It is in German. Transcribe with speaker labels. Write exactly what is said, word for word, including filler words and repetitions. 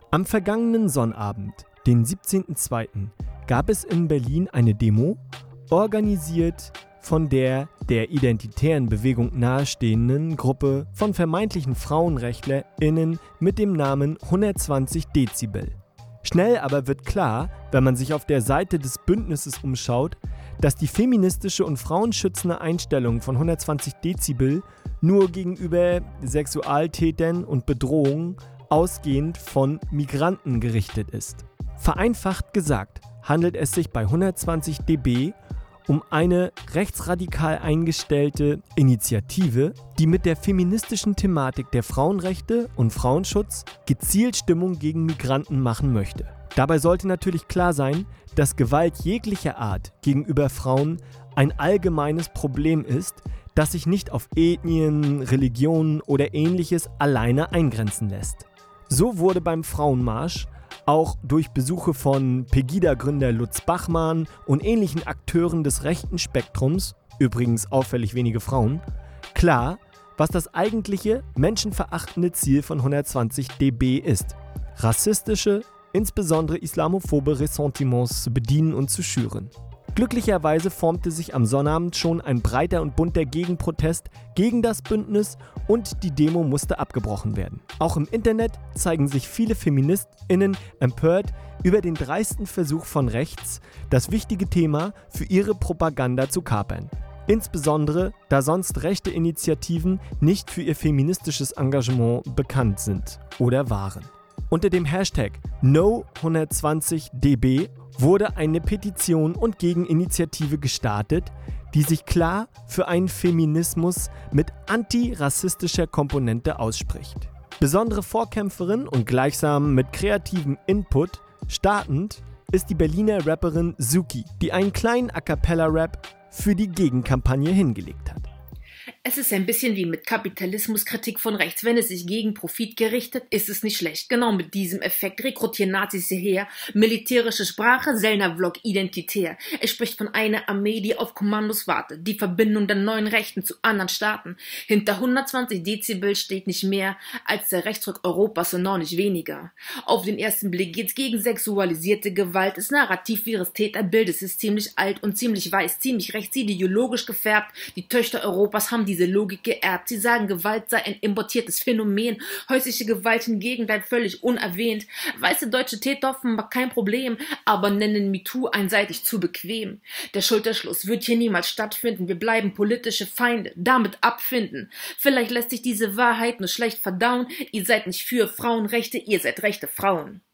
Speaker 1: Am vergangenen Sonnabend, den siebzehnten zweiten, gab es in Berlin eine Demo, organisiert von der der identitären Bewegung nahestehenden Gruppe von vermeintlichen FrauenrechtlerInnen mit dem Namen hundertzwanzig Dezibel. Schnell aber wird klar, wenn man sich auf der Seite des Bündnisses umschaut, dass die feministische und frauenschützende Einstellung von hundertzwanzig Dezibel nur gegenüber Sexualtätern und Bedrohungen ausgehend von Migranten gerichtet ist. Vereinfacht gesagt handelt es sich bei hundertzwanzig Dezibel um eine rechtsradikal eingestellte Initiative, die mit der feministischen Thematik der Frauenrechte und Frauenschutz gezielt Stimmung gegen Migranten machen möchte. Dabei sollte natürlich klar sein, dass Gewalt jeglicher Art gegenüber Frauen ein allgemeines Problem ist, das sich nicht auf Ethnien, Religionen oder Ähnliches alleine eingrenzen lässt. So wurde beim Frauenmarsch auch durch Besuche von Pegida-Gründer Lutz Bachmann und ähnlichen Akteuren des rechten Spektrums, übrigens auffällig wenige Frauen, klar, was das eigentliche menschenverachtende Ziel von hundertzwanzig Dezibel ist: rassistische, insbesondere islamophobe Ressentiments zu bedienen und zu schüren. Glücklicherweise formte sich am Sonnabend schon ein breiter und bunter Gegenprotest gegen das Bündnis und die Demo musste abgebrochen werden. Auch im Internet zeigen sich viele FeministInnen empört über den dreisten Versuch von rechts, das wichtige Thema für ihre Propaganda zu kapern. Insbesondere, da sonst rechte Initiativen nicht für ihr feministisches Engagement bekannt sind oder waren. Unter dem Hashtag No hundertzwanzig Dezibel wurde eine Petition und Gegeninitiative gestartet, die sich klar für einen Feminismus mit antirassistischer Komponente ausspricht. Besondere Vorkämpferin und gleichsam mit kreativem Input startend ist die Berliner Rapperin Suki, die einen kleinen A-Cappella-Rap für die Gegenkampagne hingelegt hat.
Speaker 2: Es ist ein bisschen wie mit Kapitalismuskritik von rechts. Wenn es sich gegen Profit gerichtet, ist es nicht schlecht. Genau mit diesem Effekt rekrutieren Nazis hierher. Militärische Sprache, Sellner-Vlog identitär. Er spricht von einer Armee, die auf Kommandos wartet. Die Verbindung der neuen Rechten zu anderen Staaten. Hinter hundertzwanzig Dezibel steht nicht mehr als der Rechtsruck Europas und noch nicht weniger. Auf den ersten Blick geht's gegen sexualisierte Gewalt. Das Narrativ ihres Täterbildes ist ziemlich alt und ziemlich weiß, ziemlich rechts, ideologisch gefärbt. Die Töchter Europas haben diese Logik geerbt. Sie sagen, Gewalt sei ein importiertes Phänomen. Häusliche Gewalt hingegen bleibt völlig unerwähnt. Weiße deutsche Täter offenbar kein Problem, aber nennen MeToo einseitig zu bequem. Der Schulterschluss wird hier niemals stattfinden. Wir bleiben politische Feinde, damit abfinden. Vielleicht lässt sich diese Wahrheit nur schlecht verdauen. Ihr seid nicht für Frauenrechte, ihr seid rechte Frauen.